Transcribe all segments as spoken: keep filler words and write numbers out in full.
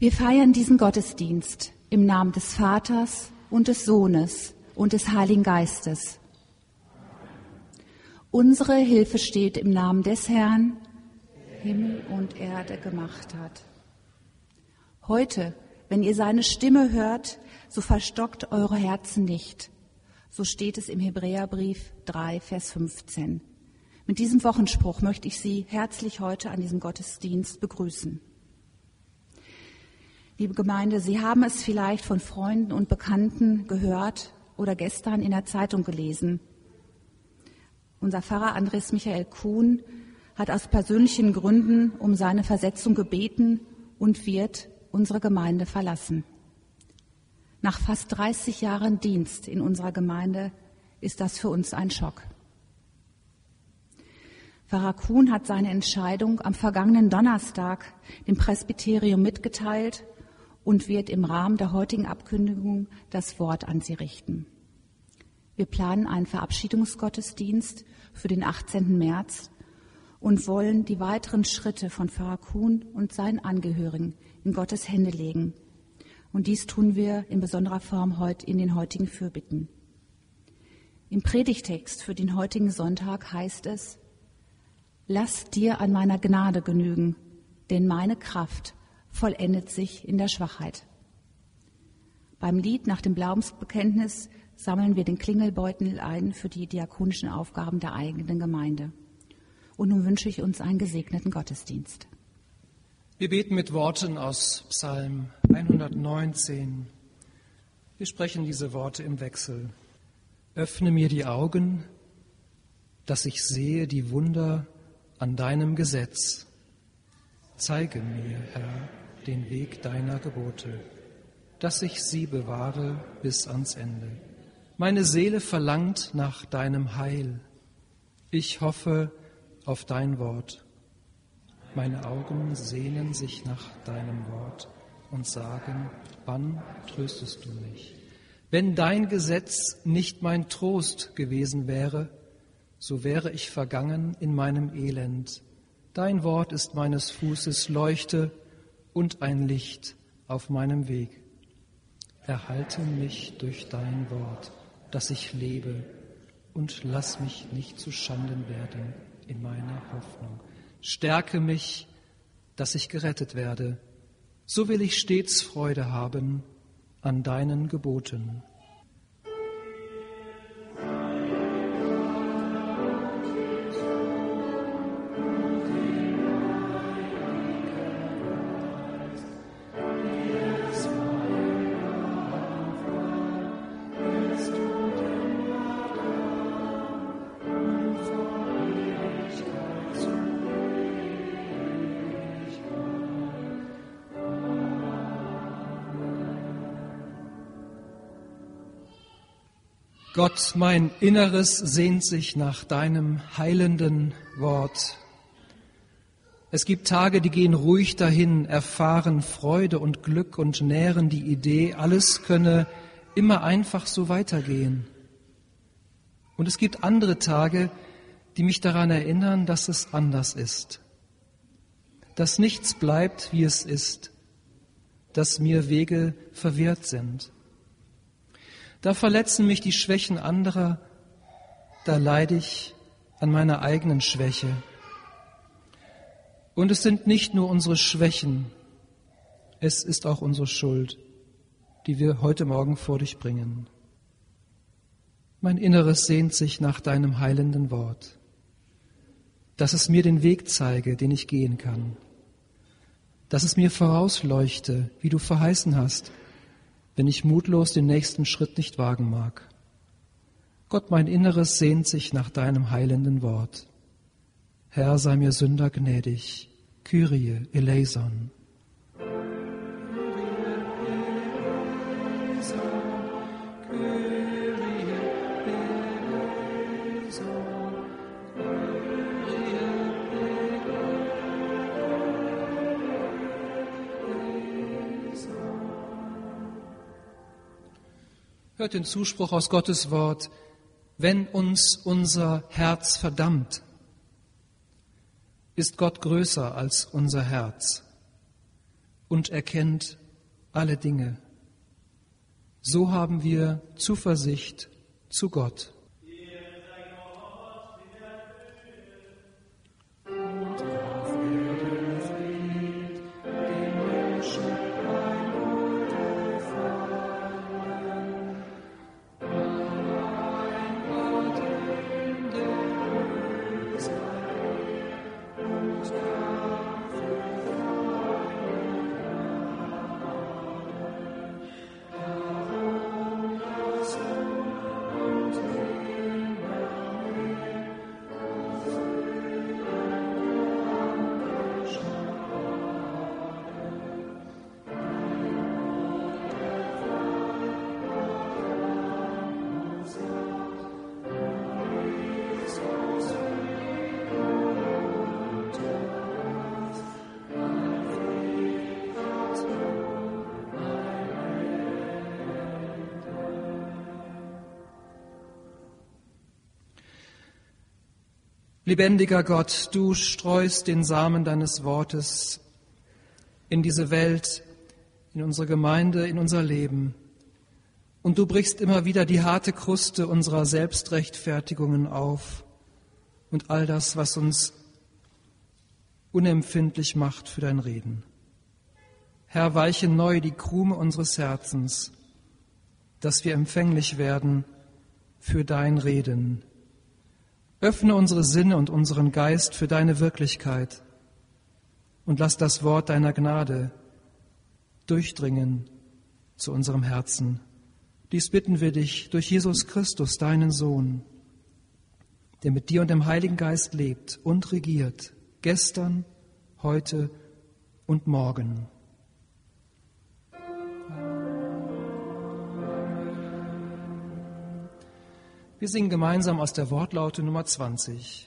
Wir feiern diesen Gottesdienst im Namen des Vaters und des Sohnes und des Heiligen Geistes. Unsere Hilfe steht im Namen des Herrn, der Himmel und Erde gemacht hat. Heute, wenn ihr seine Stimme hört, so verstockt eure Herzen nicht. So steht es im Hebräerbrief drei, Vers fünfzehn. Mit diesem Wochenspruch möchte ich Sie herzlich heute an diesem Gottesdienst begrüßen. Liebe Gemeinde, Sie haben es vielleicht von Freunden und Bekannten gehört oder gestern in der Zeitung gelesen. Unser Pfarrer Andres Michael Kuhn hat aus persönlichen Gründen um seine Versetzung gebeten und wird unsere Gemeinde verlassen. Nach fast dreißig Jahren Dienst in unserer Gemeinde ist das für uns ein Schock. Pfarrer Kuhn hat seine Entscheidung am vergangenen Donnerstag dem Presbyterium mitgeteilt und wird im Rahmen der heutigen Abkündigung das Wort an Sie richten. Wir planen einen Verabschiedungsgottesdienst für den achtzehnten März und wollen die weiteren Schritte von Pfarrer Kuhn und seinen Angehörigen in Gottes Hände legen. Und dies tun wir in besonderer Form heute in den heutigen Fürbitten. Im Predigtext für den heutigen Sonntag heißt es: Lass dir an meiner Gnade genügen, denn meine Kraft vollendet sich in der Schwachheit. Beim Lied nach dem Glaubensbekenntnis sammeln wir den Klingelbeutel ein für die diakonischen Aufgaben der eigenen Gemeinde. Und nun wünsche ich uns einen gesegneten Gottesdienst. Wir beten mit Worten aus Psalm hundertneunzehn. Wir sprechen diese Worte im Wechsel. Öffne mir die Augen, dass ich sehe die Wunder an deinem Gesetz. Zeige mir, Herr, den Weg deiner Gebote, dass ich sie bewahre bis ans Ende. Meine Seele verlangt nach deinem Heil. Ich hoffe auf dein Wort. Meine Augen sehnen sich nach deinem Wort und sagen, wann tröstest du mich? Wenn dein Gesetz nicht mein Trost gewesen wäre, so wäre ich vergangen in meinem Elend. Dein Wort ist meines Fußes Leuchte und ein Licht auf meinem Weg. Erhalte mich durch dein Wort, dass ich lebe, und lass mich nicht zu Schanden werden in meiner Hoffnung. Stärke mich, dass ich gerettet werde. So will ich stets Freude haben an deinen Geboten. Gott, mein Inneres sehnt sich nach deinem heilenden Wort. Es gibt Tage, die gehen ruhig dahin, erfahren Freude und Glück und nähren die Idee, alles könne immer einfach so weitergehen. Und es gibt andere Tage, die mich daran erinnern, dass es anders ist, dass nichts bleibt, wie es ist, dass mir Wege verwehrt sind. Da verletzen mich die Schwächen anderer, da leide ich an meiner eigenen Schwäche. Und es sind nicht nur unsere Schwächen, es ist auch unsere Schuld, die wir heute Morgen vor dich bringen. Mein Inneres sehnt sich nach deinem heilenden Wort, dass es mir den Weg zeige, den ich gehen kann, dass es mir vorausleuchte, wie du verheißen hast, wenn ich mutlos den nächsten Schritt nicht wagen mag. Gott, mein Inneres sehnt sich nach deinem heilenden Wort. Herr, sei mir Sünder gnädig. Kyrie eleison. Hört den Zuspruch aus Gottes Wort: Wenn uns unser Herz verdammt, ist Gott größer als unser Herz. und erkennt alle Dinge. So haben wir Zuversicht zu Gott. Lebendiger Gott, du streust den Samen deines Wortes in diese Welt, in unsere Gemeinde, in unser Leben. Und du brichst immer wieder die harte Kruste unserer Selbstrechtfertigungen auf und all das, was uns unempfindlich macht für dein Reden. Herr, weiche neu die Krume unseres Herzens, dass wir empfänglich werden für dein Reden. Öffne unsere Sinne und unseren Geist für deine Wirklichkeit und lass das Wort deiner Gnade durchdringen zu unserem Herzen. Dies bitten wir dich durch Jesus Christus, deinen Sohn, der mit dir und dem Heiligen Geist lebt und regiert, gestern, heute und morgen. Wir singen gemeinsam aus der Wortlaute Nummer zwanzig.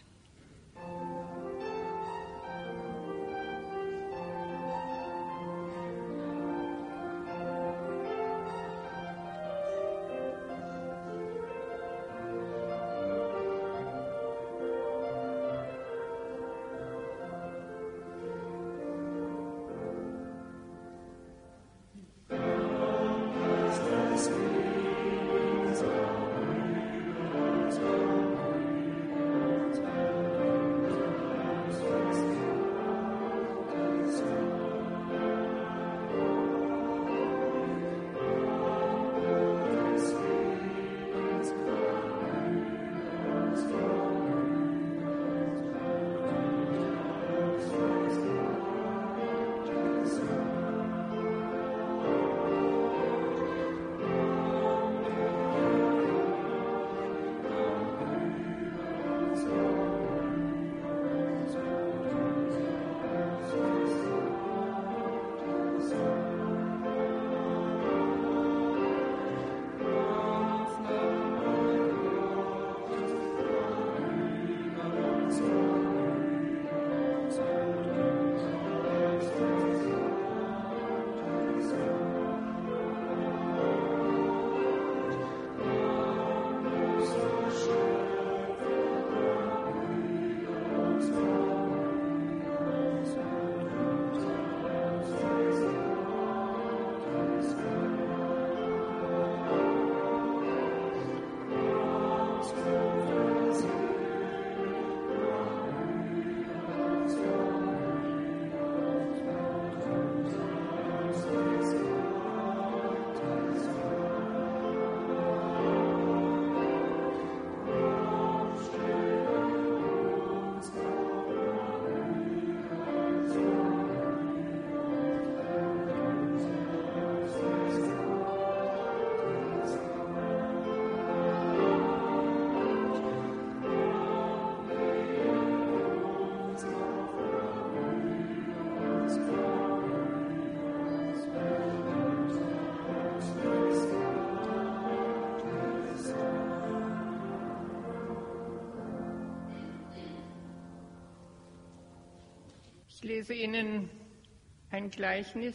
Ich lese Ihnen ein Gleichnis,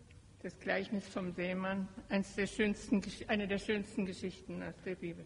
das Gleichnis vom Sämann, eines der schönsten, eine der schönsten Geschichten aus der Bibel.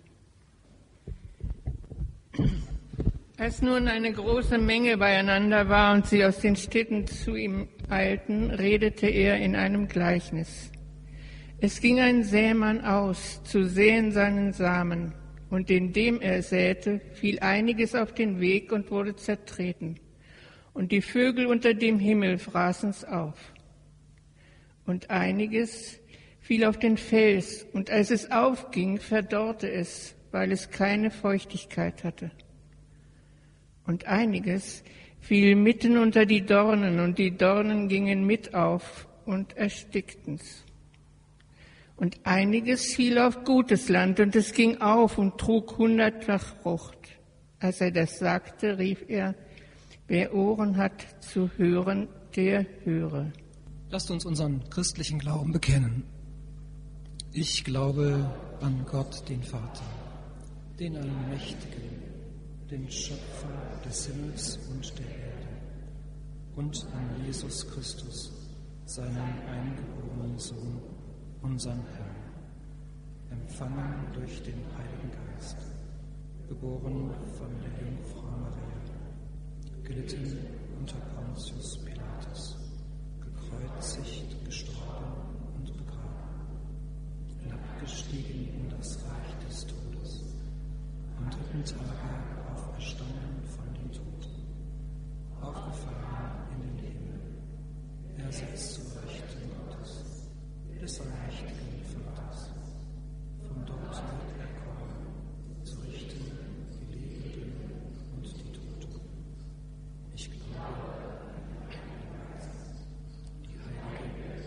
Als nun eine große Menge beieinander war und sie aus den Städten zu ihm eilten, redete er in einem Gleichnis. Es ging ein Sämann aus, zu säen seinen Samen, und indem er säte, fiel einiges auf den Weg und wurde zertreten. Und die Vögel unter dem Himmel fraßen's auf. Und einiges fiel auf den Fels, und als es aufging, verdorrte es, weil es keine Feuchtigkeit hatte. Und einiges fiel mitten unter die Dornen, und die Dornen gingen mit auf und erstickten's. Und einiges fiel auf gutes Land, und es ging auf und trug hundertfach Frucht. Als er das sagte, rief er, wer Ohren hat zu hören, der höre. Lasst uns unseren christlichen Glauben bekennen. Ich glaube an Gott, den Vater, den Allmächtigen, den Schöpfer des Himmels und der Erde, und an Jesus Christus, seinen eingeborenen Sohn, unseren Herrn, empfangen durch den Heiligen Geist, geboren von der Jungfrau Maria, gelitten unter Pontius Pilatus, gekreuzigt, gestorben und begraben, hinabgestiegen in das Reich des Todes, am dritten Tage auferstanden von den Toten, aufgefahren in den Himmel, er sitzt zur Rechten Gottes, des allmächtigen Vaters. Von dort wird er kommen, zu richten die Lebenden und die Toten. Ich glaube, die heilige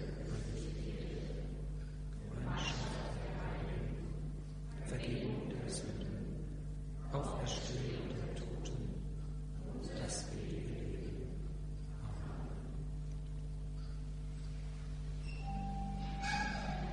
Gemeinschaft der Heiligen, Vergebung der Sünden, Auferstehung der Toten, das ewige Leben. Amen.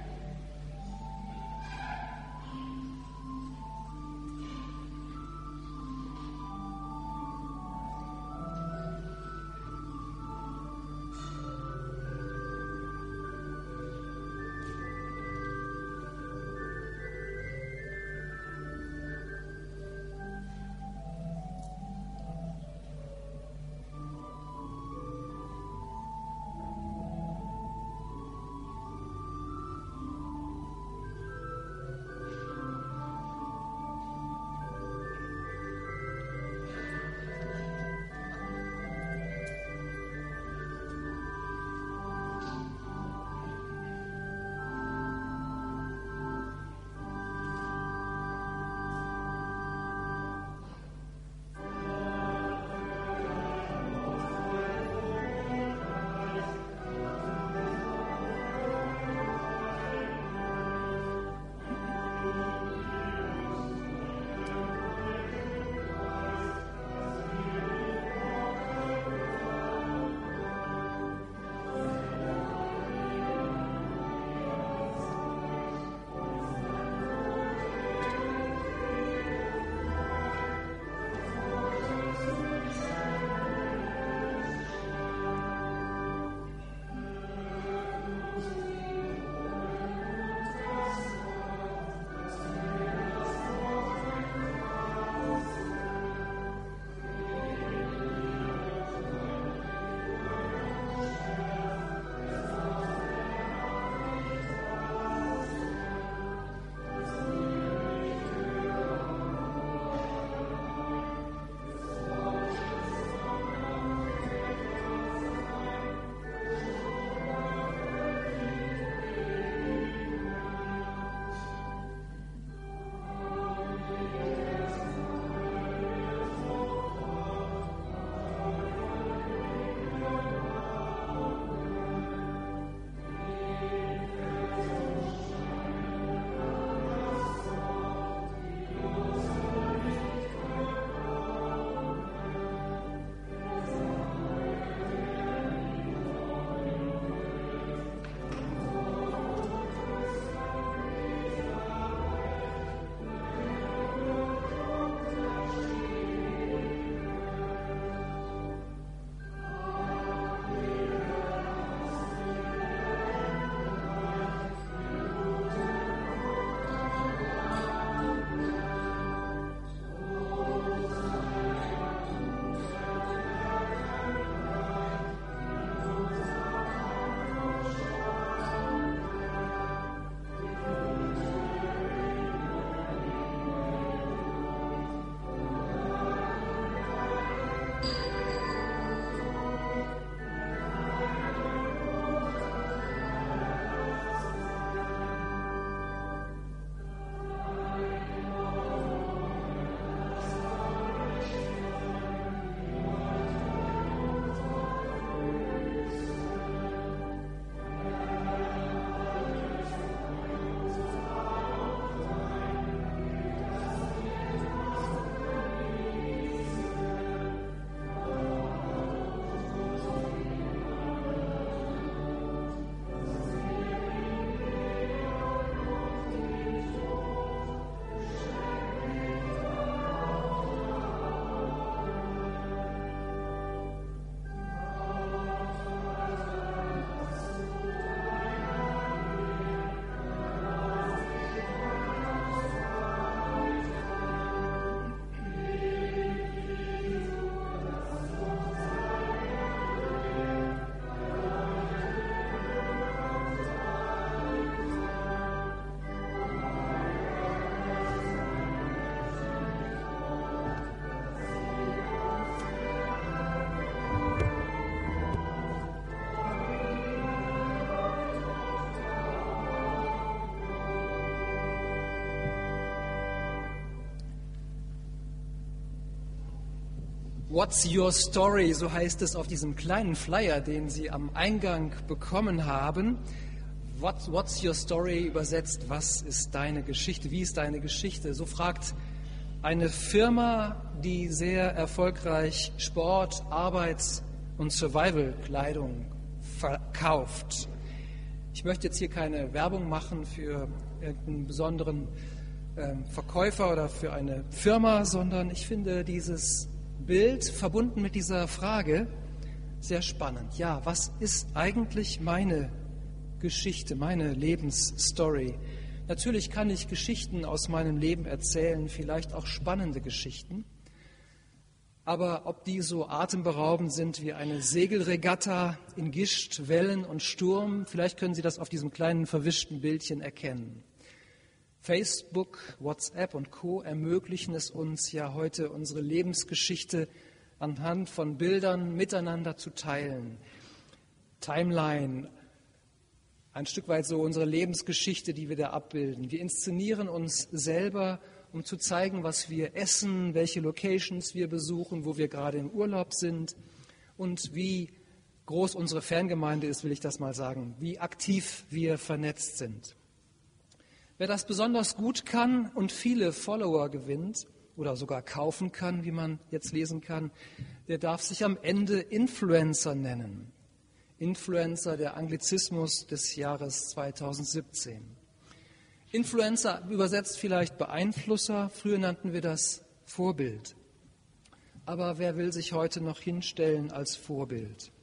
What's your story? So heißt es auf diesem kleinen Flyer, den Sie am Eingang bekommen haben. What, what's your story? Übersetzt, was ist deine Geschichte? Wie ist deine Geschichte? So fragt eine Firma, die sehr erfolgreich Sport-, Arbeits- und Survival-Kleidung verkauft. Ich möchte jetzt hier keine Werbung machen für irgendeinen besonderen äh, Verkäufer oder für eine Firma, sondern ich finde dieses Bild verbunden mit dieser Frage sehr spannend. Ja, was ist eigentlich meine Geschichte, meine Lebensstory? Natürlich kann ich Geschichten aus meinem Leben erzählen, vielleicht auch spannende Geschichten. Aber ob die so atemberaubend sind wie eine Segelregatta in Gischt, Wellen und Sturm, vielleicht können Sie das auf diesem kleinen verwischten Bildchen erkennen. Facebook, WhatsApp und Co. ermöglichen es uns ja heute, unsere Lebensgeschichte anhand von Bildern miteinander zu teilen. Timeline, ein Stück weit so unsere Lebensgeschichte, die wir da abbilden. Wir inszenieren uns selber, um zu zeigen, was wir essen, welche Locations wir besuchen, wo wir gerade im Urlaub sind und wie groß unsere Fangemeinde ist, will ich das mal sagen, wie aktiv wir vernetzt sind. Wer das besonders gut kann und viele Follower gewinnt oder sogar kaufen kann, wie man jetzt lesen kann, der darf sich am Ende Influencer nennen. Influencer, der Anglizismus des Jahres zweitausendsiebzehn. Influencer übersetzt vielleicht Beeinflusser, früher nannten wir das Vorbild. Aber wer will sich heute noch hinstellen als Vorbild?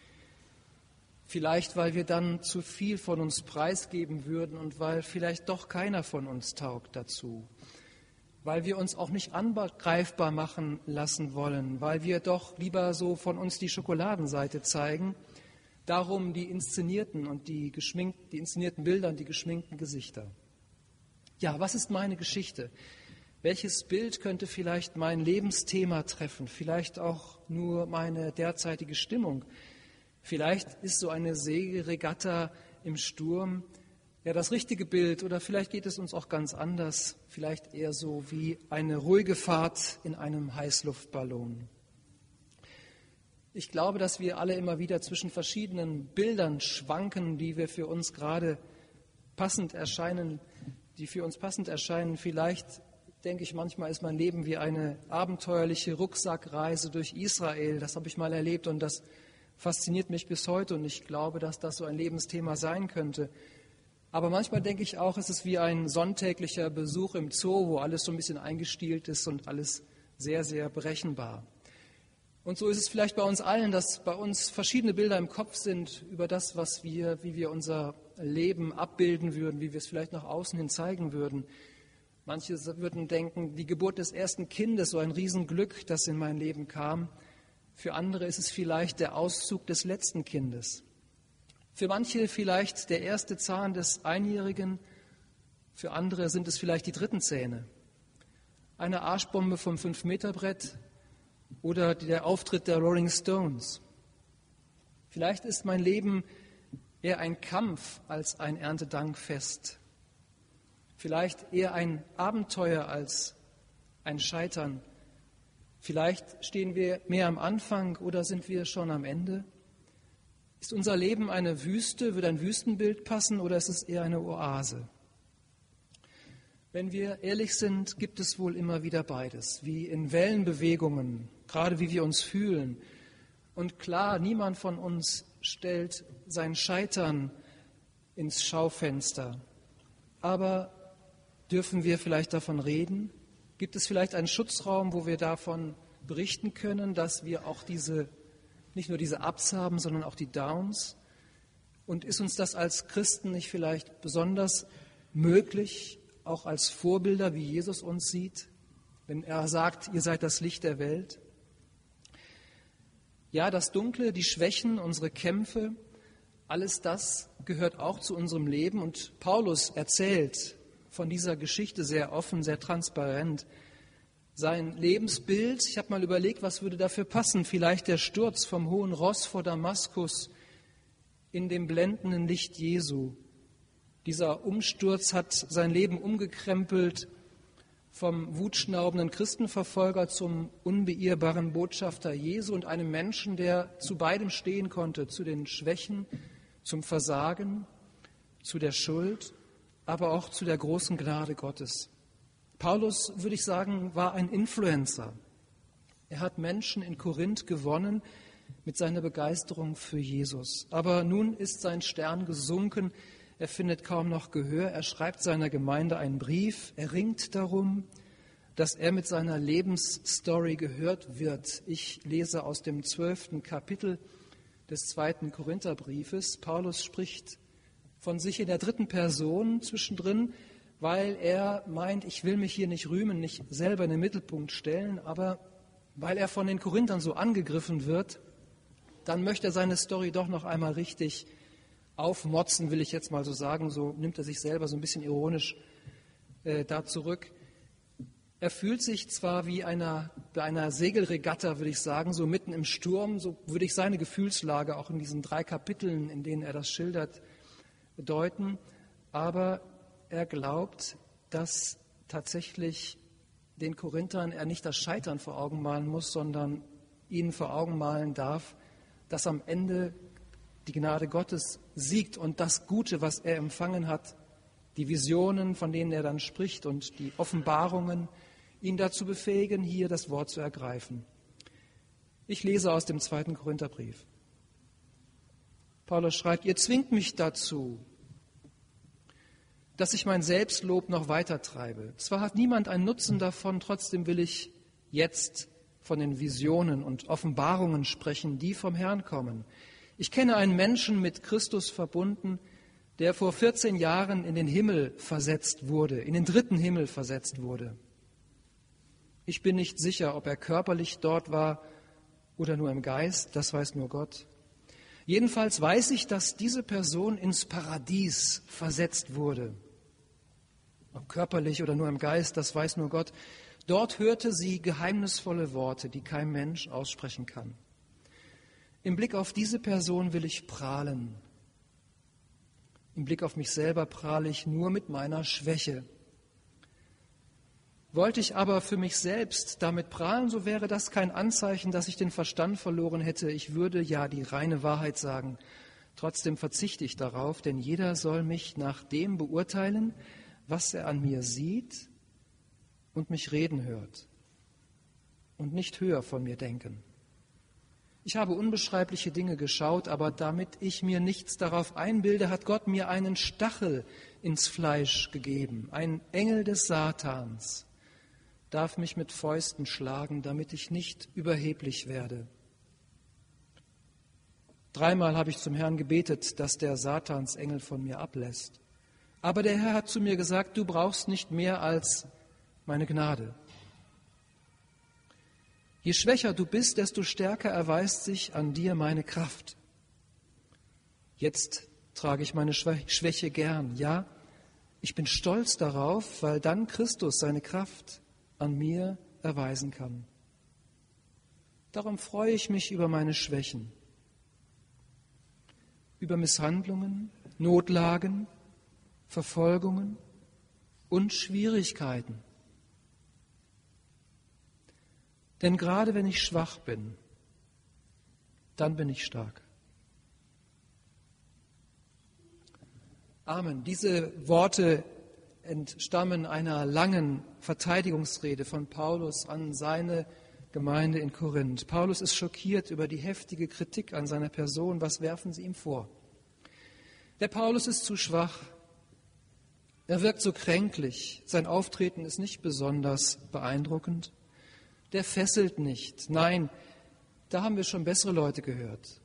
Vielleicht, weil wir dann zu viel von uns preisgeben würden und weil vielleicht doch keiner von uns taugt dazu. Weil wir uns auch nicht angreifbar machen lassen wollen, weil wir doch lieber so von uns die Schokoladenseite zeigen. Darum die inszenierten und die geschminkten, die inszenierten Bilder und die geschminkten Gesichter. Ja, was ist meine Geschichte? Welches Bild könnte vielleicht mein Lebensthema treffen? Vielleicht auch nur meine derzeitige Stimmung? Vielleicht ist so eine Segelregatta im Sturm ja das richtige Bild oder vielleicht geht es uns auch ganz anders, vielleicht eher so wie eine ruhige Fahrt in einem Heißluftballon. Ich glaube, dass wir alle immer wieder zwischen verschiedenen Bildern schwanken, die wir für uns gerade passend erscheinen, die für uns passend erscheinen. Vielleicht denke ich, manchmal ist mein Leben wie eine abenteuerliche Rucksackreise durch Israel. Das habe ich mal erlebt und das fasziniert mich bis heute und ich glaube, dass das so ein Lebensthema sein könnte. Aber manchmal denke ich auch, es ist wie ein sonntäglicher Besuch im Zoo, wo alles so ein bisschen eingestielt ist und alles sehr, sehr berechenbar. Und so ist es vielleicht bei uns allen, dass bei uns verschiedene Bilder im Kopf sind über das, was wir, wie wir unser Leben abbilden würden, wie wir es vielleicht nach außen hin zeigen würden. Manche würden denken, die Geburt des ersten Kindes, so ein Riesenglück, das in mein Leben kam. Für andere ist es vielleicht der Auszug des letzten Kindes. Für manche vielleicht der erste Zahn des Einjährigen. Für andere sind es vielleicht die dritten Zähne. Eine Arschbombe vom Fünf-Meter-Brett oder der Auftritt der Rolling Stones. Vielleicht ist mein Leben eher ein Kampf als ein Erntedankfest. Vielleicht eher ein Abenteuer als ein Scheitern. Vielleicht stehen wir mehr am Anfang oder sind wir schon am Ende? Ist unser Leben eine Wüste, würde ein Wüstenbild passen oder ist es eher eine Oase? Wenn wir ehrlich sind, gibt es wohl immer wieder beides, wie in Wellenbewegungen, gerade wie wir uns fühlen. Und klar, niemand von uns stellt sein Scheitern ins Schaufenster. Aber dürfen wir vielleicht davon reden? Gibt es vielleicht einen Schutzraum, wo wir davon berichten können, dass wir auch diese, nicht nur diese Ups haben, sondern auch die Downs? Und ist uns das als Christen nicht vielleicht besonders möglich, auch als Vorbilder, wie Jesus uns sieht, wenn er sagt, ihr seid das Licht der Welt? Ja, das Dunkle, die Schwächen, unsere Kämpfe, alles das gehört auch zu unserem Leben. Und Paulus erzählt von dieser Geschichte sehr offen, sehr transparent. Sein Lebensbild, ich habe mal überlegt, was würde dafür passen? Vielleicht der Sturz vom hohen Ross vor Damaskus in dem blendenden Licht Jesu. Dieser Umsturz hat sein Leben umgekrempelt vom wutschnaubenden Christenverfolger zum unbeirrbaren Botschafter Jesu und einem Menschen, der zu beidem stehen konnte, zu den Schwächen, zum Versagen, zu der Schuld, aber auch zu der großen Gnade Gottes. Paulus, würde ich sagen, war ein Influencer. Er hat Menschen in Korinth gewonnen mit seiner Begeisterung für Jesus. Aber nun ist sein Stern gesunken, er findet kaum noch Gehör, er schreibt seiner Gemeinde einen Brief, er ringt darum, dass er mit seiner Lebensstory gehört wird. Ich lese aus dem zwölften Kapitel des zweiten Korintherbriefes. Paulus spricht von sich in der dritten Person zwischendrin, weil er meint, ich will mich hier nicht rühmen, nicht selber in den Mittelpunkt stellen, aber weil er von den Korinthern so angegriffen wird, dann möchte er seine Story doch noch einmal richtig aufmotzen, will ich jetzt mal so sagen. So nimmt er sich selber so ein bisschen ironisch äh, da zurück. Er fühlt sich zwar wie einer, bei einer Segelregatta, würde ich sagen, so mitten im Sturm, so würde ich seine Gefühlslage auch in diesen drei Kapiteln, in denen er das schildert, deuten, aber er glaubt, dass tatsächlich den Korinthern er nicht das Scheitern vor Augen malen muss, sondern ihnen vor Augen malen darf, dass am Ende die Gnade Gottes siegt und das Gute, was er empfangen hat, die Visionen, von denen er dann spricht und die Offenbarungen, ihn dazu befähigen, hier das Wort zu ergreifen. Ich lese aus dem zweiten Korintherbrief. Paulus schreibt, ihr zwingt mich dazu, dass ich mein Selbstlob noch weiter treibe. Zwar hat niemand einen Nutzen davon, trotzdem will ich jetzt von den Visionen und Offenbarungen sprechen, die vom Herrn kommen. Ich kenne einen Menschen mit Christus verbunden, der vor vierzehn Jahren in den Himmel versetzt wurde, in den dritten Himmel versetzt wurde. Ich bin nicht sicher, ob er körperlich dort war oder nur im Geist, das weiß nur Gott. Jedenfalls weiß ich, dass diese Person ins Paradies versetzt wurde. Ob körperlich oder nur im Geist, das weiß nur Gott. Dort hörte sie geheimnisvolle Worte, die kein Mensch aussprechen kann. Im Blick auf diese Person will ich prahlen. Im Blick auf mich selber prahle ich nur mit meiner Schwäche. Wollte ich aber für mich selbst damit prahlen, so wäre das kein Anzeichen, dass ich den Verstand verloren hätte. Ich würde ja die reine Wahrheit sagen. Trotzdem verzichte ich darauf, denn jeder soll mich nach dem beurteilen, was er an mir sieht und mich reden hört und nicht höher von mir denken. Ich habe unbeschreibliche Dinge geschaut, aber damit ich mir nichts darauf einbilde, hat Gott mir einen Stachel ins Fleisch gegeben, ein Engel des Satans darf mich mit Fäusten schlagen, damit ich nicht überheblich werde. Dreimal habe ich zum Herrn gebetet, dass der Satansengel von mir ablässt. Aber der Herr hat zu mir gesagt, du brauchst nicht mehr als meine Gnade. Je schwächer du bist, desto stärker erweist sich an dir meine Kraft. Jetzt trage ich meine Schwäche gern. Ja, ich bin stolz darauf, weil dann Christus seine Kraft an mir erweisen kann. Darum freue ich mich über meine Schwächen, über Misshandlungen, Notlagen, Verfolgungen und Schwierigkeiten. Denn gerade wenn ich schwach bin, dann bin ich stark. Amen. Diese Worte entstammen einer langen Verteidigungsrede von Paulus an seine Gemeinde in Korinth. Paulus ist schockiert über die heftige Kritik an seiner Person. Was werfen sie ihm vor? Der Paulus ist zu schwach. Er wirkt so kränklich. Sein Auftreten ist nicht besonders beeindruckend. Der fesselt nicht. Nein, da haben wir schon bessere Leute gehört.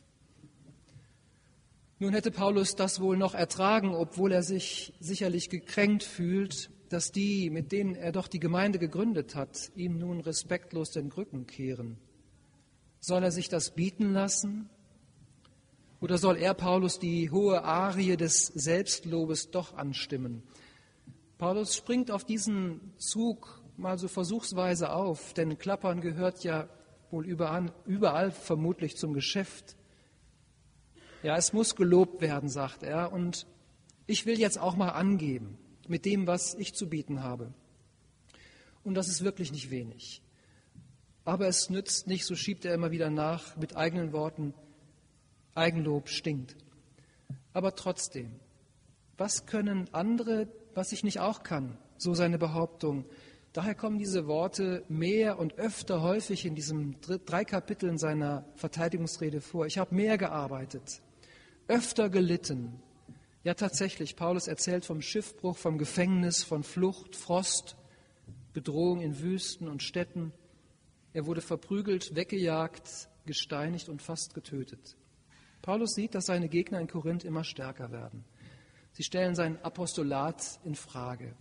Nun hätte Paulus das wohl noch ertragen, obwohl er sich sicherlich gekränkt fühlt, dass die, mit denen er doch die Gemeinde gegründet hat, ihm nun respektlos den Rücken kehren. Soll er sich das bieten lassen? Oder soll er, Paulus, die hohe Arie des Selbstlobes doch anstimmen? Paulus springt auf diesen Zug mal so versuchsweise auf, denn Klappern gehört ja wohl überall, überall vermutlich zum Geschäft. Ja, es muss gelobt werden, sagt er, und ich will jetzt auch mal angeben mit dem, was ich zu bieten habe. Und das ist wirklich nicht wenig. Aber es nützt nicht, so schiebt er immer wieder nach mit eigenen Worten, Eigenlob stinkt. Aber trotzdem, was können andere, was ich nicht auch kann? So seine Behauptung. Daher kommen diese Worte mehr und öfter häufig in diesen drei Kapiteln seiner Verteidigungsrede vor. Ich habe mehr gearbeitet, öfter gelitten. Ja, tatsächlich, Paulus erzählt vom Schiffbruch, vom Gefängnis, von Flucht, Frost, Bedrohung in Wüsten und Städten. Er wurde verprügelt, weggejagt, gesteinigt und fast getötet. Paulus sieht, dass seine Gegner in Korinth immer stärker werden. Sie stellen sein Apostolat in Frage.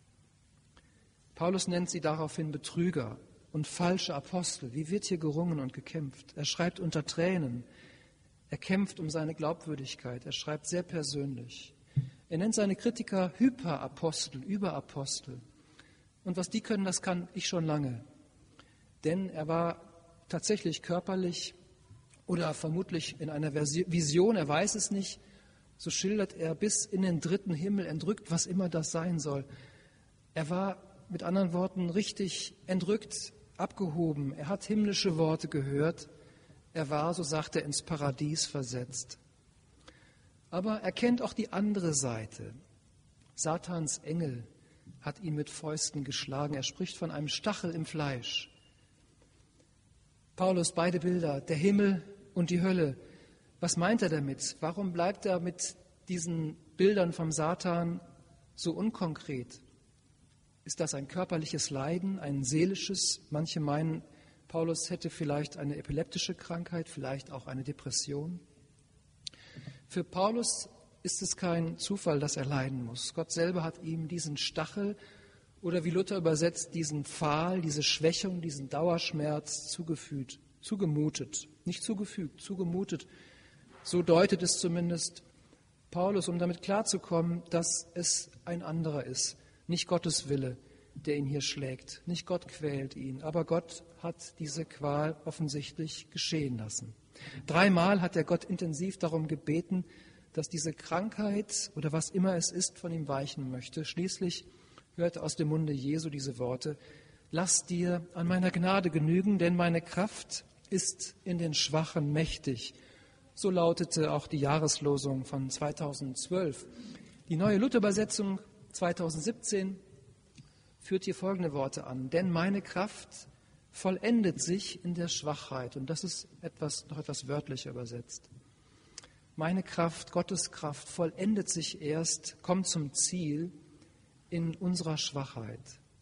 Paulus nennt sie daraufhin Betrüger und falsche Apostel. Wie wird hier gerungen und gekämpft? Er schreibt unter Tränen. Er kämpft um seine Glaubwürdigkeit. Er schreibt sehr persönlich. Er nennt seine Kritiker Hyperapostel, Überapostel. Und was die können, das kann ich schon lange. Denn er war tatsächlich körperlich oder vermutlich in einer Vision, er weiß es nicht, so schildert er bis in den dritten Himmel entrückt, was immer das sein soll. Er war mit anderen Worten richtig entrückt, abgehoben. Er hat himmlische Worte gehört. Er war, so sagt er, ins Paradies versetzt. Aber er kennt auch die andere Seite. Satans Engel hat ihn mit Fäusten geschlagen. Er spricht von einem Stachel im Fleisch. Paulus, beide Bilder, der Himmel und die Hölle. Was meint er damit? Warum bleibt er mit diesen Bildern vom Satan so unkonkret? Ist das ein körperliches Leiden, ein seelisches? Manche meinen, Paulus hätte vielleicht eine epileptische Krankheit, vielleicht auch eine Depression. Für Paulus ist es kein Zufall, dass er leiden muss. Gott selber hat ihm diesen Stachel oder wie Luther übersetzt, diesen Pfahl, diese Schwächung, diesen Dauerschmerz zugefügt, zugemutet. Nicht zugefügt, zugemutet. So deutet es zumindest Paulus, um damit klarzukommen, dass es ein anderer ist. Nicht Gottes Wille, der ihn hier schlägt. Nicht Gott quält ihn, aber Gott hat diese Qual offensichtlich geschehen lassen. Dreimal hat er Gott intensiv darum gebeten, dass diese Krankheit oder was immer es ist, von ihm weichen möchte. Schließlich hörte aus dem Munde Jesu diese Worte: Lass dir an meiner Gnade genügen, denn meine Kraft ist in den Schwachen mächtig. So lautete auch die Jahreslosung von zweitausendzwölf. Die neue Luther-Übersetzung zweitausendsiebzehn führt hier folgende Worte an: Denn meine Kraft vollendet sich in der Schwachheit. Und das ist etwas, noch etwas wörtlicher übersetzt. Meine Kraft, Gottes Kraft, vollendet sich erst, kommt zum Ziel in unserer Schwachheit.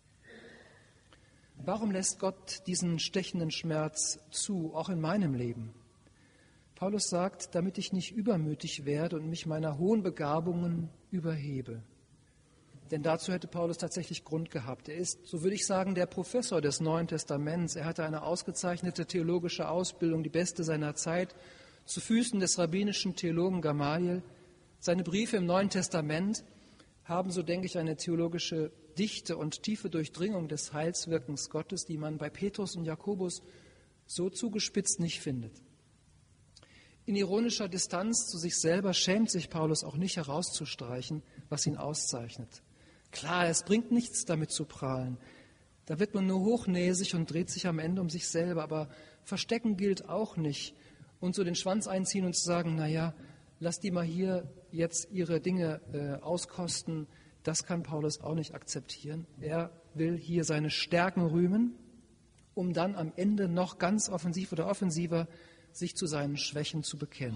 Warum lässt Gott diesen stechenden Schmerz zu, auch in meinem Leben? Paulus sagt, damit ich nicht übermütig werde und mich meiner hohen Begabungen überhebe. Denn dazu hätte Paulus tatsächlich Grund gehabt. Er ist, so würde ich sagen, der Professor des Neuen Testaments. Er hatte eine ausgezeichnete theologische Ausbildung, die beste seiner Zeit, zu Füßen des rabbinischen Theologen Gamaliel. Seine Briefe im Neuen Testament haben, so denke ich, eine theologische Dichte und tiefe Durchdringung des Heilswirkens Gottes, die man bei Petrus und Jakobus so zugespitzt nicht findet. In ironischer Distanz zu sich selber schämt sich Paulus auch nicht herauszustreichen, was ihn auszeichnet. Klar, es bringt nichts, damit zu prahlen. Da wird man nur hochnäsig und dreht sich am Ende um sich selber. Aber verstecken gilt auch nicht. Und so den Schwanz einziehen und zu sagen, naja, lass die mal hier jetzt ihre Dinge äh, auskosten, das kann Paulus auch nicht akzeptieren. Er will hier seine Stärken rühmen, um dann am Ende noch ganz offensiv oder offensiver sich zu seinen Schwächen zu bekennen.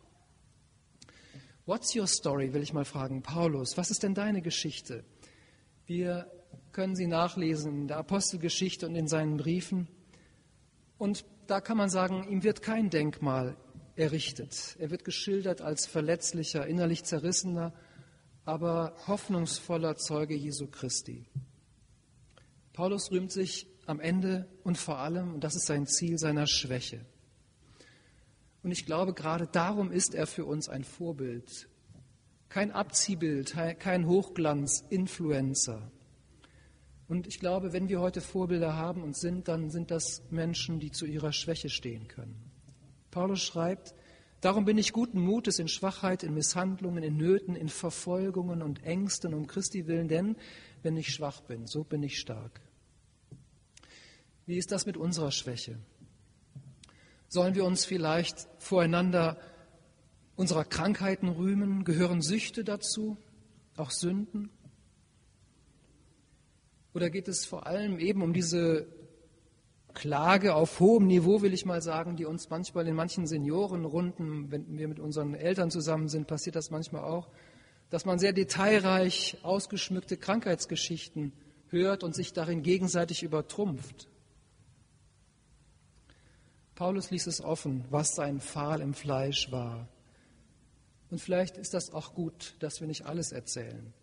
What's your story, will ich mal fragen. Paulus, was ist denn deine Geschichte? Wir können sie nachlesen in der Apostelgeschichte und in seinen Briefen. Und da kann man sagen, ihm wird kein Denkmal errichtet. Er wird geschildert als verletzlicher, innerlich zerrissener, aber hoffnungsvoller Zeuge Jesu Christi. Paulus rühmt sich am Ende und vor allem, und das ist sein Ziel, seiner Schwäche. Und ich glaube, gerade darum ist er für uns ein Vorbild. Kein Abziehbild, kein Hochglanz-Influencer. Und ich glaube, wenn wir heute Vorbilder haben und sind, dann sind das Menschen, die zu ihrer Schwäche stehen können. Paulus schreibt, darum bin ich guten Mutes in Schwachheit, in Misshandlungen, in Nöten, in Verfolgungen und Ängsten um Christi willen, denn wenn ich schwach bin, so bin ich stark. Wie ist das mit unserer Schwäche? Sollen wir uns vielleicht voreinander unserer Krankheiten rühmen? Gehören Süchte dazu, auch Sünden? Oder geht es vor allem eben um diese Klage auf hohem Niveau, will ich mal sagen, die uns manchmal in manchen Seniorenrunden, wenn wir mit unseren Eltern zusammen sind, passiert das manchmal auch, dass man sehr detailreich ausgeschmückte Krankheitsgeschichten hört und sich darin gegenseitig übertrumpft. Paulus ließ es offen, was sein Pfahl im Fleisch war. Und vielleicht ist das auch gut, dass wir nicht alles erzählen.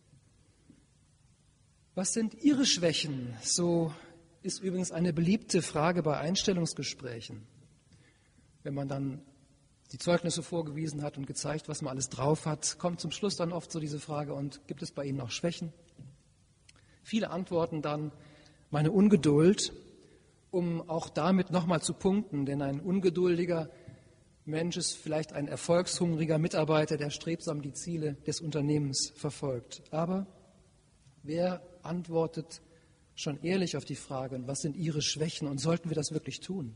Was sind Ihre Schwächen? So ist übrigens eine beliebte Frage bei Einstellungsgesprächen. Wenn man dann die Zeugnisse vorgewiesen hat und gezeigt, was man alles drauf hat, kommt zum Schluss dann oft so diese Frage, und gibt es bei Ihnen auch Schwächen? Viele antworten dann, meine Ungeduld, um auch damit nochmal zu punkten, denn ein ungeduldiger Mensch ist vielleicht ein erfolgshungriger Mitarbeiter, der strebsam die Ziele des Unternehmens verfolgt. Aber wer antwortet schon ehrlich auf die Frage, was sind Ihre Schwächen und sollten wir das wirklich tun?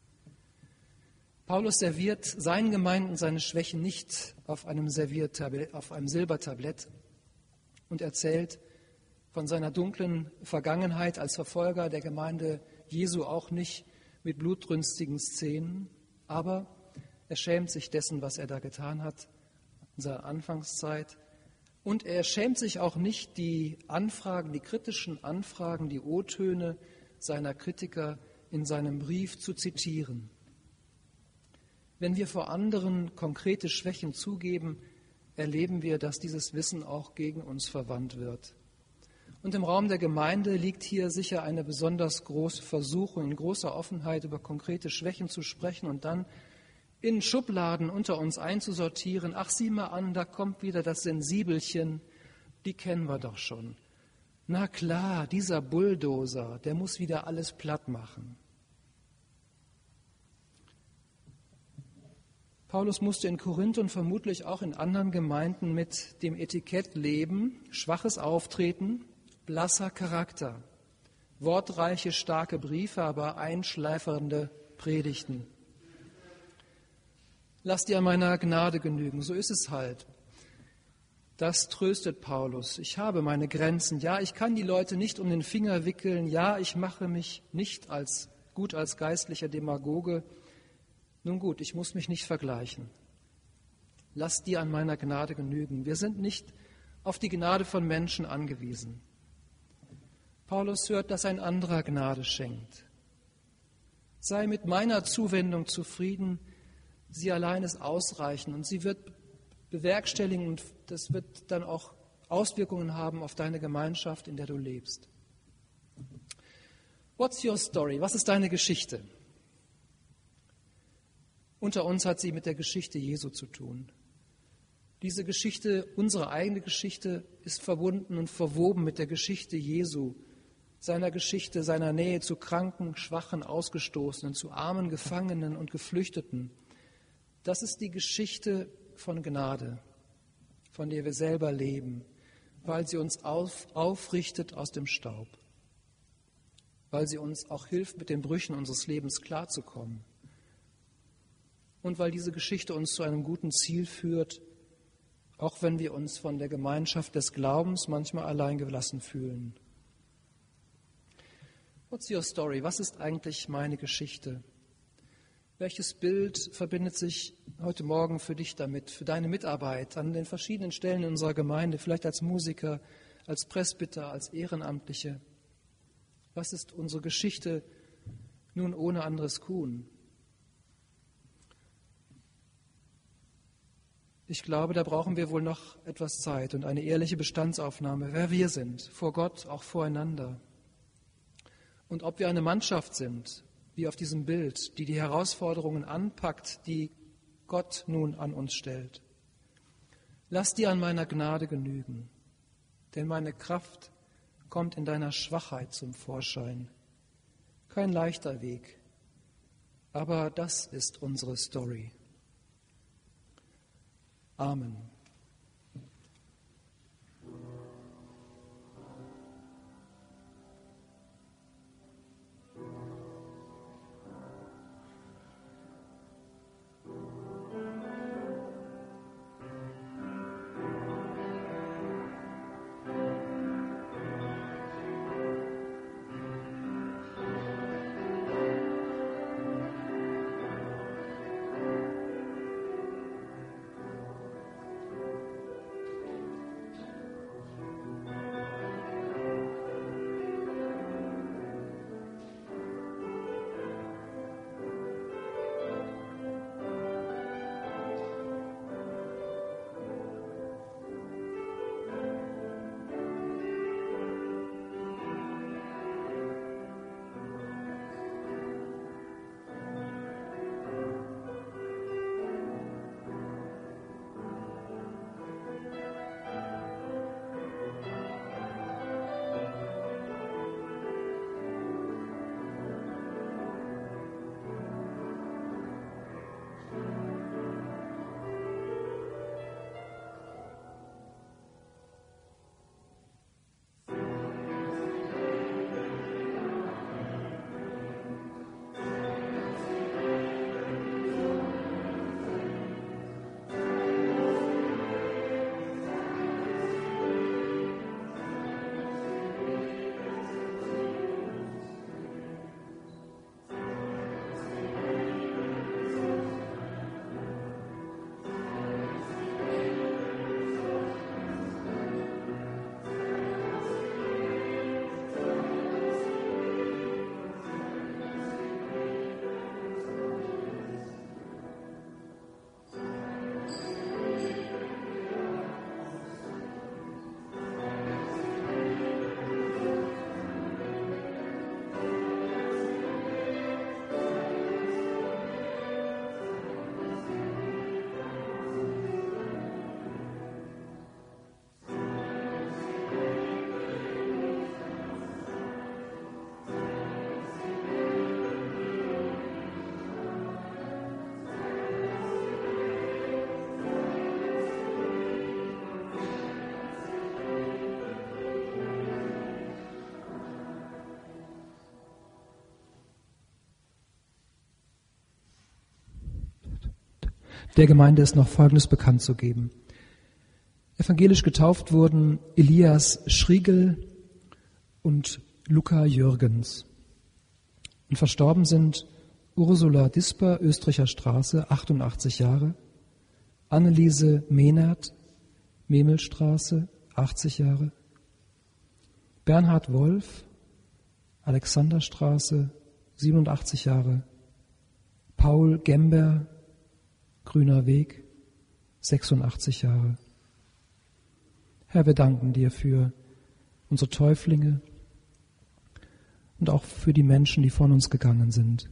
Paulus serviert seinen Gemeinden seine Schwächen nicht auf einem Serviertablett, auf einem Silbertablett und erzählt von seiner dunklen Vergangenheit als Verfolger der Gemeinde Jesu auch nicht mit blutrünstigen Szenen, aber er schämt sich dessen, was er da getan hat in seiner Anfangszeit. Und er schämt sich auch nicht, die Anfragen, die kritischen Anfragen, die O-Töne seiner Kritiker in seinem Brief zu zitieren. Wenn wir vor anderen konkrete Schwächen zugeben, erleben wir, dass dieses Wissen auch gegen uns verwandt wird. Und im Raum der Gemeinde liegt hier sicher eine besonders große Versuchung, in großer Offenheit über konkrete Schwächen zu sprechen und dann in Schubladen unter uns einzusortieren. Ach, sieh mal an, da kommt wieder das Sensibelchen, die kennen wir doch schon. Na klar, dieser Bulldozer, der muss wieder alles platt machen. Paulus musste in Korinth und vermutlich auch in anderen Gemeinden mit dem Etikett leben, schwaches Auftreten, blasser Charakter, wortreiche, starke Briefe, aber einschleifernde Predigten. Lass dir an meiner Gnade genügen, so ist es halt. Das tröstet Paulus. Ich habe meine Grenzen. Ja, ich kann die Leute nicht um den Finger wickeln. Ja, ich mache mich nicht als gut als geistlicher Demagoge. Nun gut, ich muss mich nicht vergleichen. Lass dir an meiner Gnade genügen. Wir sind nicht auf die Gnade von Menschen angewiesen. Paulus hört, dass ein anderer Gnade schenkt. Sei mit meiner Zuwendung zufrieden, sie allein ist ausreichend und sie wird bewerkstelligen und das wird dann auch Auswirkungen haben auf deine Gemeinschaft, in der du lebst. What's your story? Was ist deine Geschichte? Unter uns hat sie mit der Geschichte Jesu zu tun. Diese Geschichte, unsere eigene Geschichte, ist verbunden und verwoben mit der Geschichte Jesu, seiner Geschichte, seiner Nähe zu Kranken, Schwachen, Ausgestoßenen, zu Armen, Gefangenen und Geflüchteten. Das ist die Geschichte von Gnade, von der wir selber leben, weil sie uns auf, aufrichtet aus dem Staub, weil sie uns auch hilft, mit den Brüchen unseres Lebens klarzukommen und weil diese Geschichte uns zu einem guten Ziel führt, auch wenn wir uns von der Gemeinschaft des Glaubens manchmal allein gelassen fühlen. What's your story? Was ist eigentlich meine Geschichte? Welches Bild verbindet sich heute Morgen für dich damit, für deine Mitarbeit an den verschiedenen Stellen in unserer Gemeinde, vielleicht als Musiker, als Presbyter, als Ehrenamtliche? Was ist unsere Geschichte nun ohne anderes Kuhn? Ich glaube, da brauchen wir wohl noch etwas Zeit und eine ehrliche Bestandsaufnahme, wer wir sind, vor Gott, auch voreinander. Und ob wir eine Mannschaft sind, wie auf diesem Bild, die die Herausforderungen anpackt, die Gott nun an uns stellt. Lass dir an meiner Gnade genügen, denn meine Kraft kommt in deiner Schwachheit zum Vorschein. Kein leichter Weg, aber das ist unsere Story. Amen. Der Gemeinde ist noch Folgendes bekannt zu geben. Evangelisch getauft wurden Elias Schriegel und Luca Jürgens. Und verstorben sind Ursula Disper, Österreicher Straße, achtundachtzig Jahre, Anneliese Mehnert, Memmelstraße, achtzig Jahre, Bernhard Wolf, Alexanderstraße, siebenundachtzig Jahre, Paul Gember, Grüner Weg, sechsundachtzig Jahre. Herr, wir danken dir für unsere Täuflinge und auch für die Menschen, die von uns gegangen sind.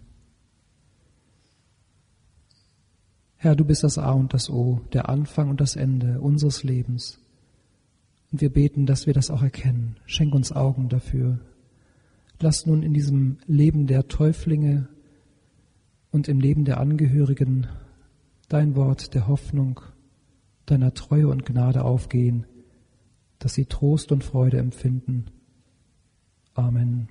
Herr, du bist das A und das O, der Anfang und das Ende unseres Lebens. Und wir beten, dass wir das auch erkennen. Schenk uns Augen dafür. Lass nun in diesem Leben der Täuflinge und im Leben der Angehörigen dein Wort der Hoffnung, deiner Treue und Gnade aufgehen, dass sie Trost und Freude empfinden. Amen.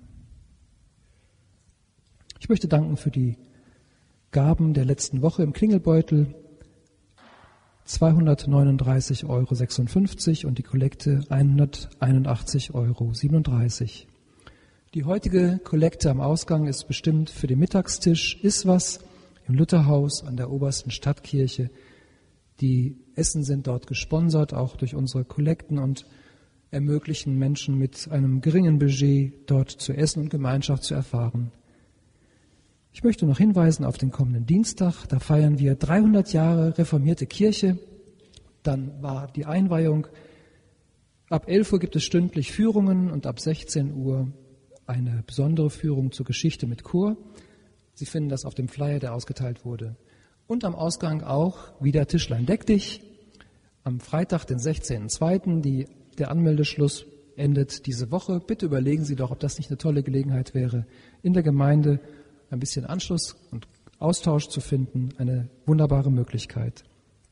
Ich möchte danken für die Gaben der letzten Woche im Klingelbeutel. zweihundertneununddreißig Euro sechsundfünfzig und die Kollekte hunderteinundachtzig Euro siebenunddreißig. Die heutige Kollekte am Ausgang ist bestimmt für den Mittagstisch Iswas im Lutherhaus an der obersten Stadtkirche. Die Essen sind dort gesponsert, auch durch unsere Kollekten, und ermöglichen Menschen mit einem geringen Budget dort zu essen und Gemeinschaft zu erfahren. Ich möchte noch hinweisen auf den kommenden Dienstag. Da feiern wir dreihundert Jahre reformierte Kirche. Dann war die Einweihung. Ab elf Uhr gibt es stündlich Führungen und ab sechzehn Uhr eine besondere Führung zur Geschichte mit Chor. Sie finden das auf dem Flyer, der ausgeteilt wurde. Und am Ausgang auch wieder Tischlein deck dich. Am Freitag, den sechzehnten zweiten Die, der Anmeldeschluss endet diese Woche. Bitte überlegen Sie doch, ob das nicht eine tolle Gelegenheit wäre, in der Gemeinde ein bisschen Anschluss und Austausch zu finden. Eine wunderbare Möglichkeit.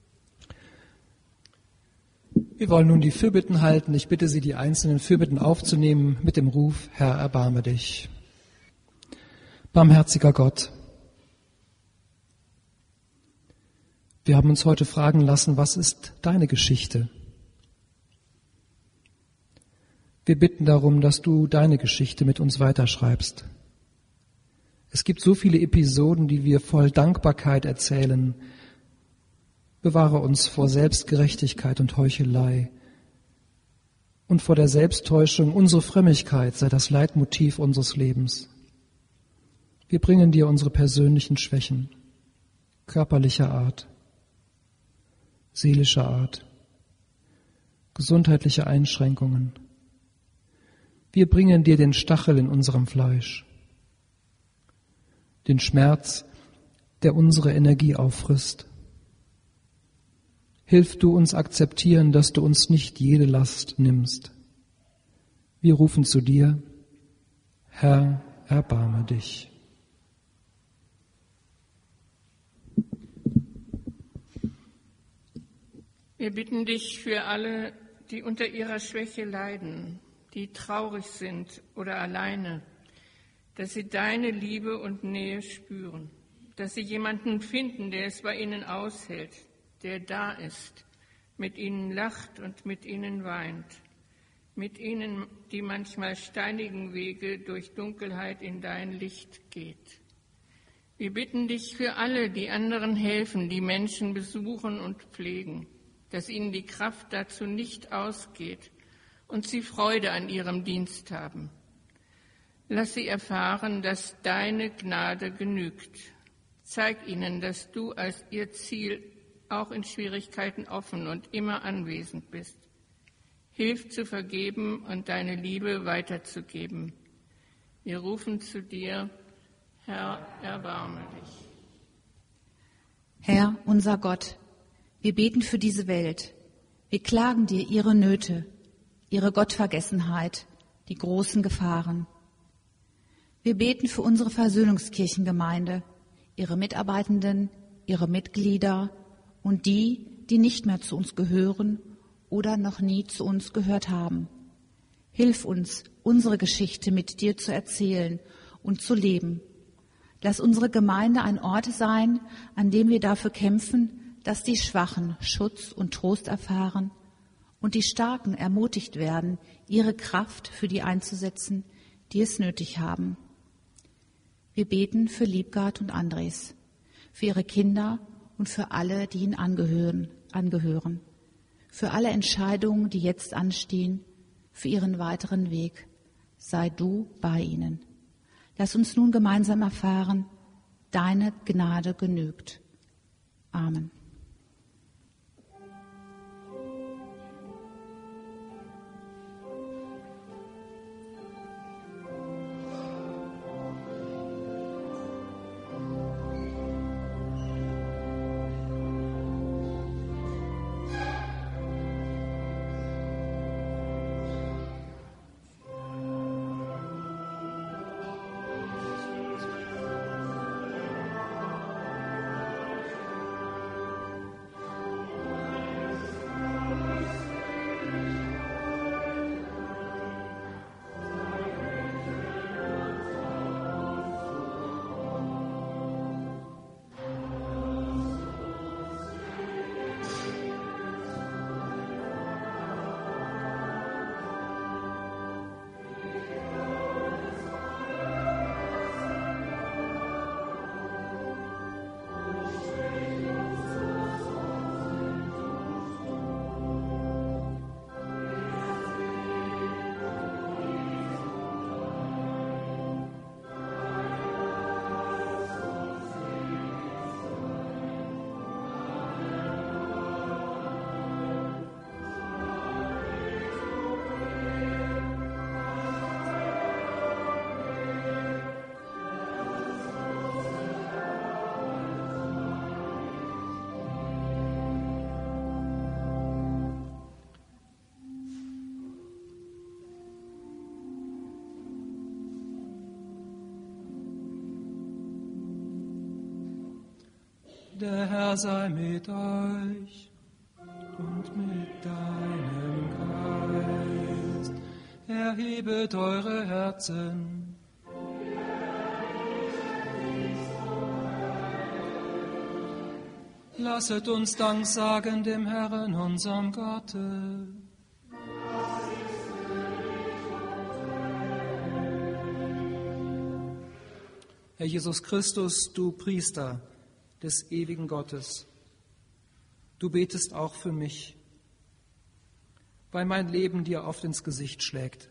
Wir wollen nun die Fürbitten halten. Ich bitte Sie, die einzelnen Fürbitten aufzunehmen mit dem Ruf: Herr, erbarme dich. Barmherziger Gott, wir haben uns heute fragen lassen, was ist deine Geschichte? Wir bitten darum, dass du deine Geschichte mit uns weiterschreibst. Es gibt so viele Episoden, die wir voll Dankbarkeit erzählen. Bewahre uns vor Selbstgerechtigkeit und Heuchelei und vor der Selbsttäuschung. Unsere Frömmigkeit sei das Leitmotiv unseres Lebens. Wir bringen dir unsere persönlichen Schwächen, körperlicher Art, seelischer Art, gesundheitliche Einschränkungen. Wir bringen dir den Stachel in unserem Fleisch, den Schmerz, der unsere Energie auffrisst. Hilf du uns akzeptieren, dass du uns nicht jede Last nimmst. Wir rufen zu dir: Herr, erbarme dich. Wir bitten dich für alle, die unter ihrer Schwäche leiden, die traurig sind oder alleine, dass sie deine Liebe und Nähe spüren, dass sie jemanden finden, der es bei ihnen aushält, der da ist, mit ihnen lacht und mit ihnen weint, mit ihnen die manchmal steinigen Wege durch Dunkelheit in dein Licht geht. Wir bitten dich für alle, die anderen helfen, die Menschen besuchen und pflegen, dass ihnen die Kraft dazu nicht ausgeht und sie Freude an ihrem Dienst haben. Lass sie erfahren, dass deine Gnade genügt. Zeig ihnen, dass du als ihr Ziel auch in Schwierigkeiten offen und immer anwesend bist. Hilf zu vergeben und deine Liebe weiterzugeben. Wir rufen zu dir: Herr, erbarme dich. Herr, unser Gott, wir beten für diese Welt. Wir klagen dir ihre Nöte, ihre Gottvergessenheit, die großen Gefahren. Wir beten für unsere Versöhnungskirchengemeinde, ihre Mitarbeitenden, ihre Mitglieder und die, die nicht mehr zu uns gehören oder noch nie zu uns gehört haben. Hilf uns, unsere Geschichte mit dir zu erzählen und zu leben. Lass unsere Gemeinde ein Ort sein, an dem wir dafür kämpfen, dass die Schwachen Schutz und Trost erfahren und die Starken ermutigt werden, ihre Kraft für die einzusetzen, die es nötig haben. Wir beten für Liebgard und Andres, für ihre Kinder und für alle, die ihnen angehören, angehören, für alle Entscheidungen, die jetzt anstehen, für ihren weiteren Weg. Sei du bei ihnen. Lass uns nun gemeinsam erfahren, deine Gnade genügt. Amen. Der Herr sei mit euch und mit deinem Geist. Erhebet eure Herzen. Lasset uns Dank sagen dem Herrn, unserem Gott. Herr Jesus Christus, du Priester des ewigen Gottes, du betest auch für mich, weil mein Leben dir oft ins Gesicht schlägt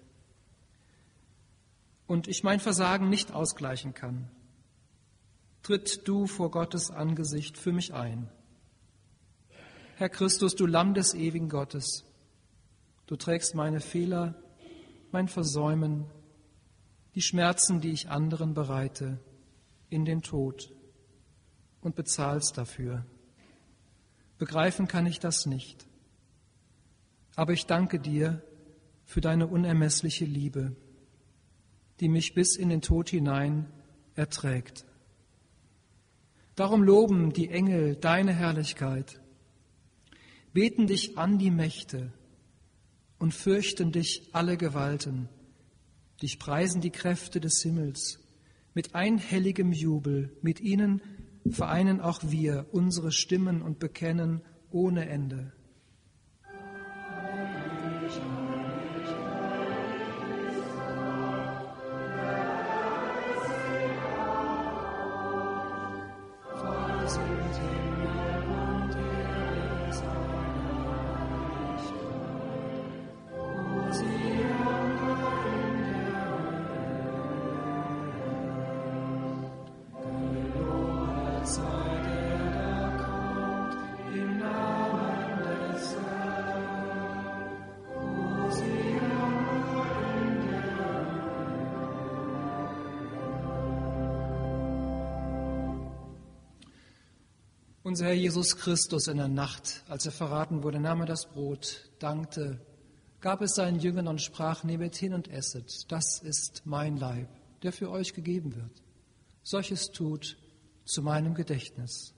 und ich mein Versagen nicht ausgleichen kann. Tritt du vor Gottes Angesicht für mich ein. Herr Christus, du Lamm des ewigen Gottes, du trägst meine Fehler, mein Versäumen, die Schmerzen, die ich anderen bereite, in den Tod und bezahlst dafür. Begreifen kann ich das nicht. Aber ich danke dir für deine unermessliche Liebe, die mich bis in den Tod hinein erträgt. Darum loben die Engel deine Herrlichkeit, beten dich an die Mächte und fürchten dich alle Gewalten. Dich preisen die Kräfte des Himmels mit einhelligem Jubel. Mit ihnen vereinen auch wir unsere Stimmen und bekennen ohne Ende. Unser Herr Jesus Christus in der Nacht, als er verraten wurde, nahm er das Brot, dankte, gab es seinen Jüngern und sprach, nehmet hin und esset, das ist mein Leib, der für euch gegeben wird. Solches tut zu meinem Gedächtnis.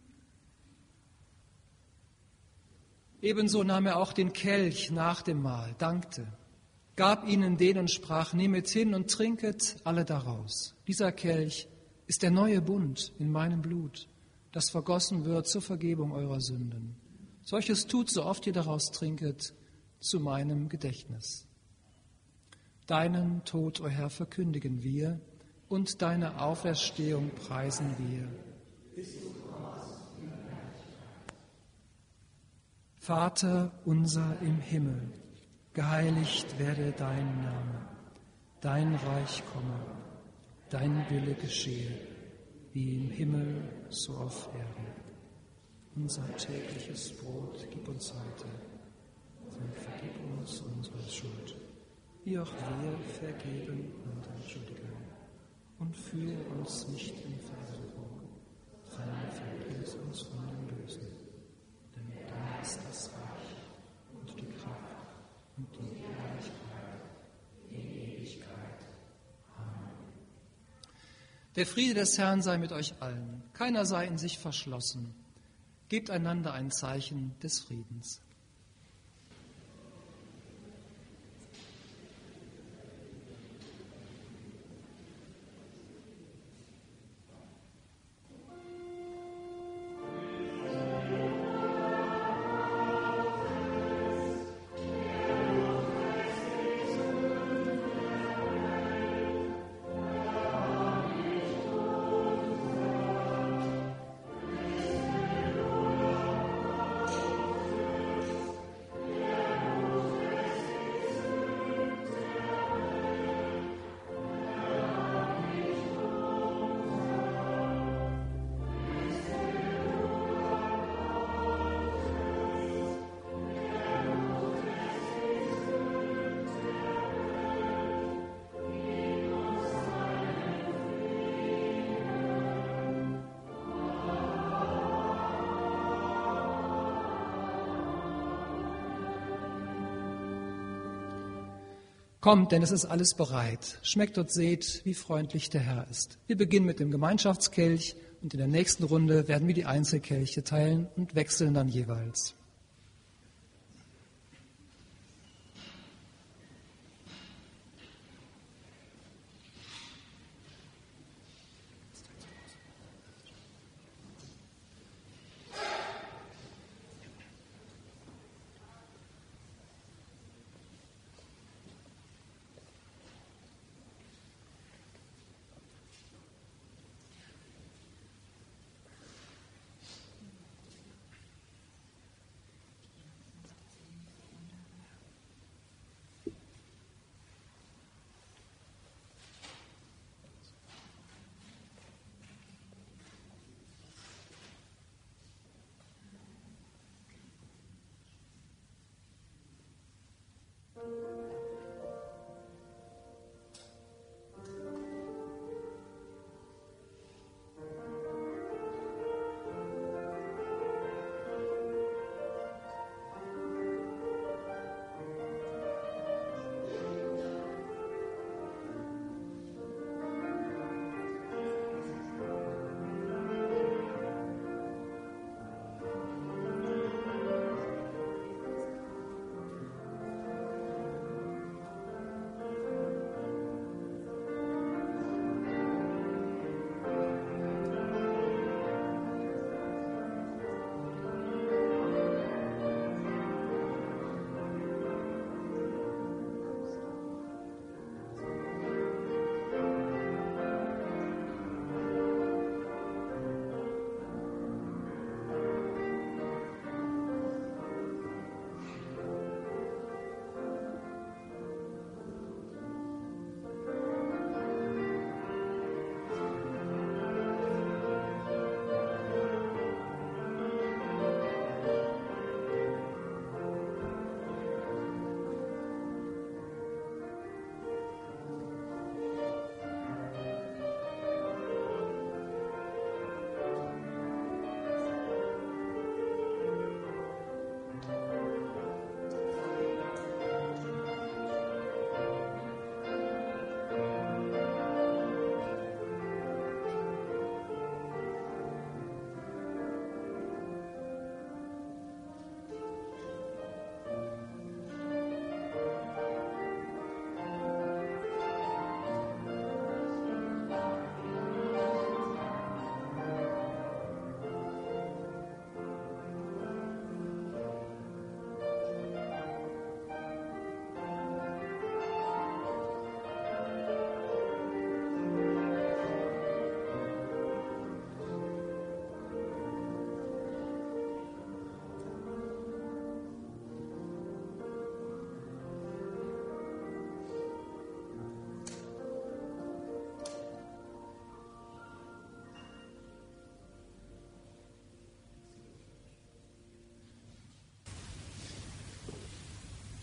Ebenso nahm er auch den Kelch nach dem Mahl, dankte, gab ihnen den und sprach, nehmet hin und trinket alle daraus. Dieser Kelch ist der neue Bund in meinem Blut. das vergossen wird zur Vergebung eurer Sünden. Solches tut, so oft ihr daraus trinket, zu meinem Gedächtnis. Deinen Tod, o Herr, verkündigen wir, und deine Auferstehung preisen wir. Vater unser im Himmel, geheiligt werde dein Name, dein Reich komme, dein Wille geschehe, wie im Himmel, so auf Erden. Unser tägliches Brot gib uns heute und vergib uns unsere Schuld, wie auch wir vergeben unseren Schuldigen. Und führe uns nicht in Versuchung, sondern verhüte uns von dem Bösen. Denn dein ist das Reich und die Kraft und die Herrlichkeit in Ewigkeit. Amen. Der Friede des Herrn sei mit euch allen. Keiner sei in sich verschlossen. Gebt einander ein Zeichen des Friedens. Kommt, denn es ist alles bereit. Schmeckt und seht, wie freundlich der Herr ist. Wir beginnen mit dem Gemeinschaftskelch und in der nächsten Runde werden wir die Einzelkelche teilen und wechseln dann jeweils.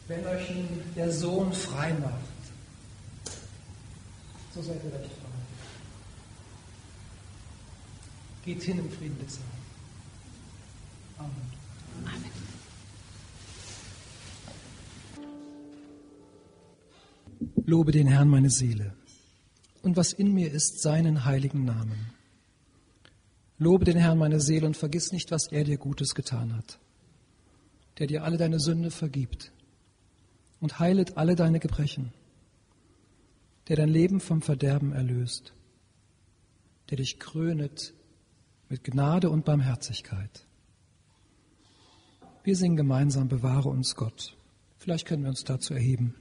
Wenn euch der Sohn frei macht, so seid ihr recht frei. Geht hin im Frieden des Herrn. Amen. Amen. Lobe den Herrn, meine Seele, und was in mir ist, seinen heiligen Namen. Lobe den Herrn, meine Seele, und vergiss nicht, was er dir Gutes getan hat, der dir alle deine Sünde vergibt und heilet alle deine Gebrechen, der dein Leben vom Verderben erlöst, der dich krönet mit Gnade und Barmherzigkeit. Wir singen gemeinsam, bewahre uns Gott. Vielleicht können wir uns dazu erheben.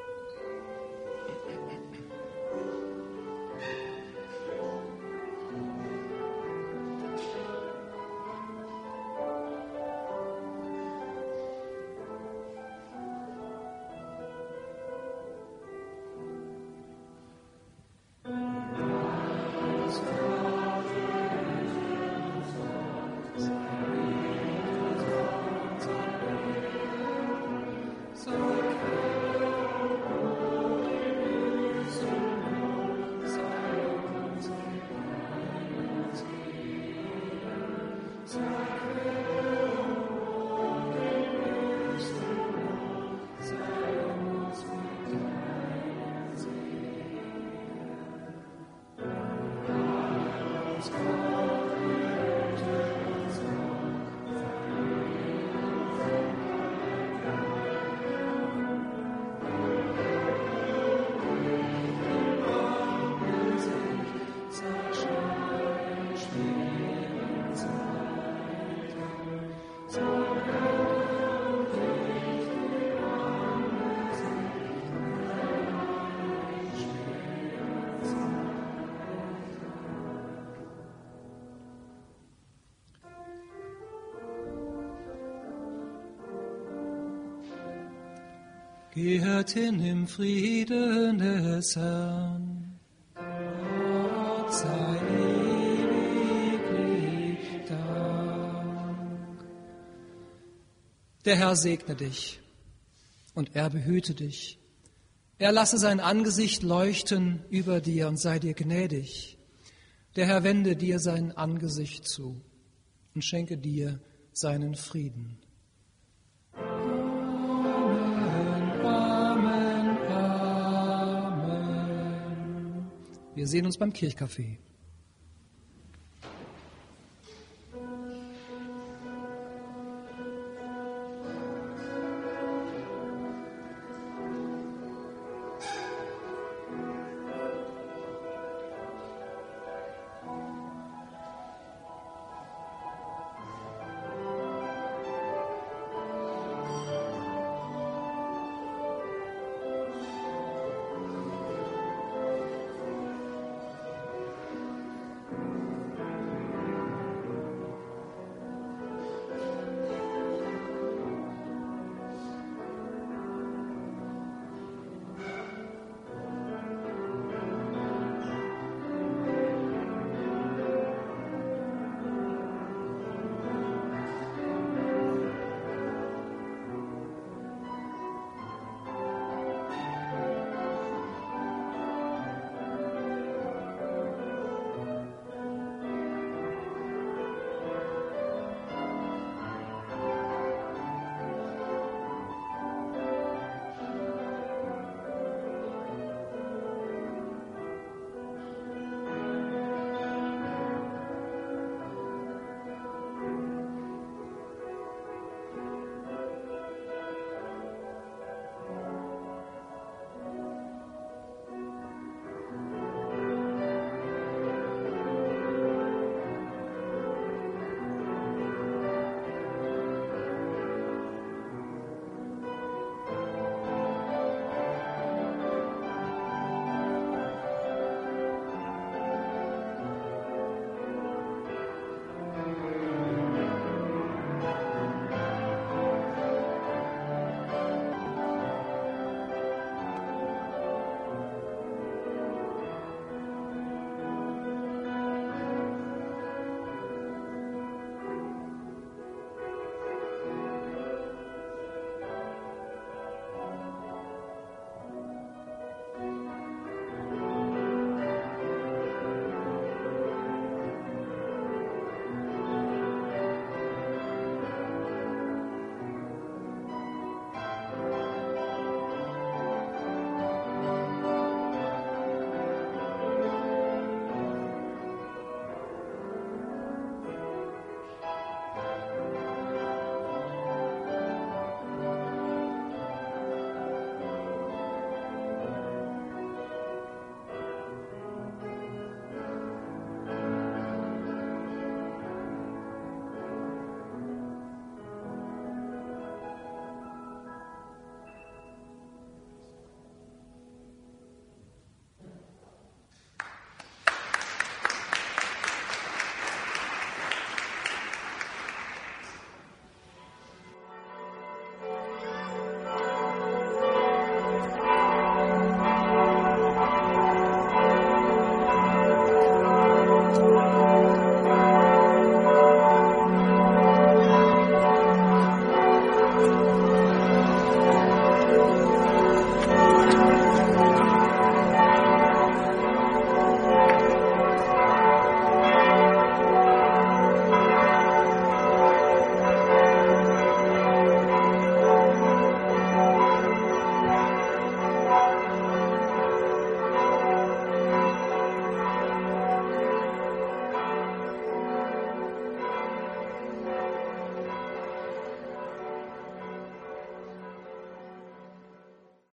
Geht hin im Frieden des Herrn. Gott sei ewiglich Dank. Der Herr segne dich und er behüte dich. Er lasse sein Angesicht leuchten über dir und sei dir gnädig. Der Herr wende dir sein Angesicht zu und schenke dir seinen Frieden. Wir sehen uns beim Kirchcafé.